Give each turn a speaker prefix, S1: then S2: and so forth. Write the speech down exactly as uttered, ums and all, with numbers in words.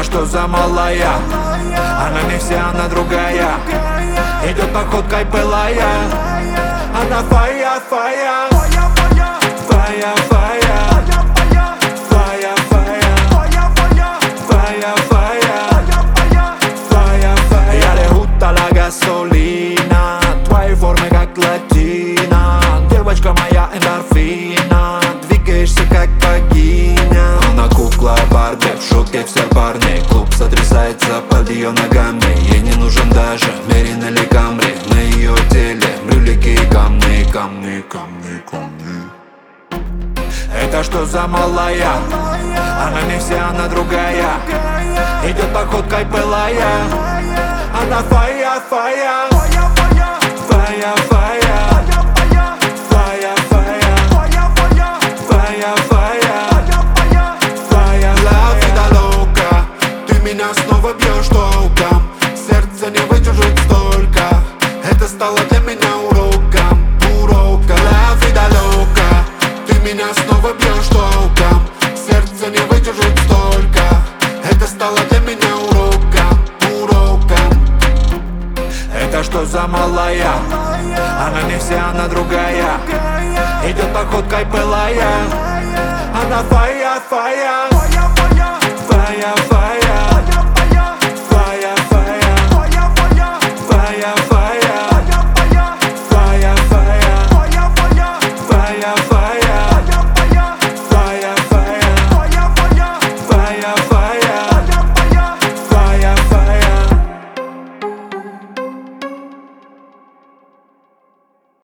S1: Это что за малая? Она не вся, она другая. Идет походкой пылая. Она фая, фая. Фая, фая. Фая, фая. Fire, fire, fire, fire. Я le gusta la gasolina, твои формы как латина. Девочка моя эндорфина, двигаешься как богиня. Она кукла Барби, в шутке все парни. Клуб сотрясается под ее ногами. Ей не нужен даже Мерин или Камри. На ее теле брюлики и камни, камни, камни, камни. Это что за малая? Она не вся, она другая. Идет походкой пылая. Она фая, фая. Фая, фая. Фая, фая. Фая, фая. Фая, la vida loca. Ты меня снова бьешь током. Сердце не выдержит столько. Это стало для меня уроком. Урока, la vida loca. Ты меня снова бьешь током. Сердце не выдержит столько. Это стало для меня уроком, уроком. Это что за малая? Она не вся, она другая. Идет походкой пылая. Она фая, фая. Фая, фая.